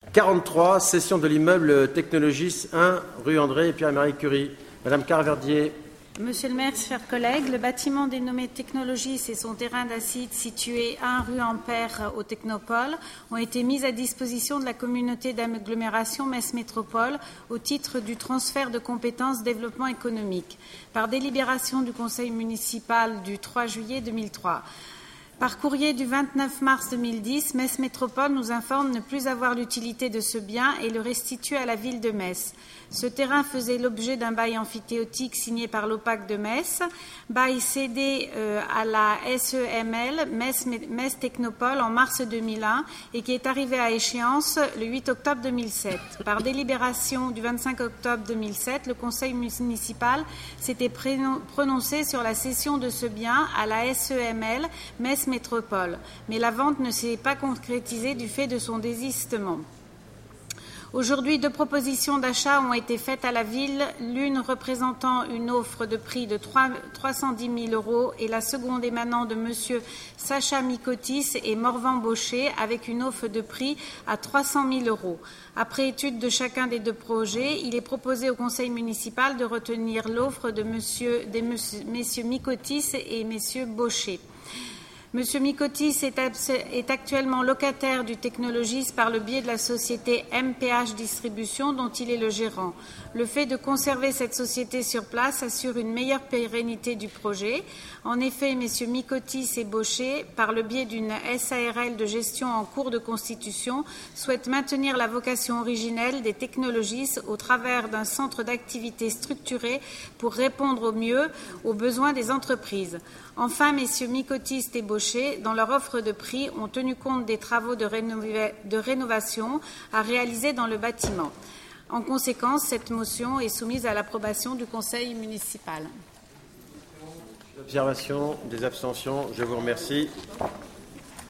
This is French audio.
43, cession de l'immeuble Technologis 1, rue André et Pierre-Marie Curie. Madame Carverdier. Monsieur le maire, chers collègues, le bâtiment dénommé Technologis et son terrain d'acide situé 1 rue Ampère au Technopole ont été mis à disposition de la communauté d'agglomération Metz Métropole au titre du transfert de compétences développement économique par délibération du conseil municipal du 3 juillet 2003. Par courrier du 29 mars 2010, Metz Métropole nous informe ne plus avoir l'utilité de ce bien et le restitue à la ville de Metz. Ce terrain faisait l'objet d'un bail amphithéotique signé par l'OPAC de Metz, bail cédé à la SEML Metz Technopole en mars 2001 et qui est arrivé à échéance le 8 octobre 2007. Par délibération du 25 octobre 2007, le conseil municipal s'était prononcé sur la cession de ce bien à la SEML Metz Métropole, mais la vente ne s'est pas concrétisée du fait de son désistement. Aujourd'hui, 2 propositions d'achat ont été faites à la ville, l'une représentant une offre de prix de 310 000 € et la seconde émanant de M. Sacha Mikotis et Morvan Baucher avec une offre de prix à 300 000 €. Après étude de chacun des 2 projets, il est proposé au conseil municipal de retenir l'offre de messieurs Mikotis et messieurs Baucher. Monsieur Mikotis est actuellement locataire du Technologis par le biais de la société MPH Distribution dont il est le gérant. Le fait de conserver cette société sur place assure une meilleure pérennité du projet. En effet, messieurs Mikotis et Baucher, par le biais d'une SARL de gestion en cours de constitution, souhaitent maintenir la vocation originelle des Technologis au travers d'un centre d'activité structuré pour répondre au mieux aux besoins des entreprises. Enfin, messieurs Mikotis et Baucher, dans leur offre de prix, ont tenu compte des travaux de rénovation à réaliser dans le bâtiment. En conséquence, cette motion est soumise à l'approbation du conseil municipal. Observation, des abstentions, je vous remercie.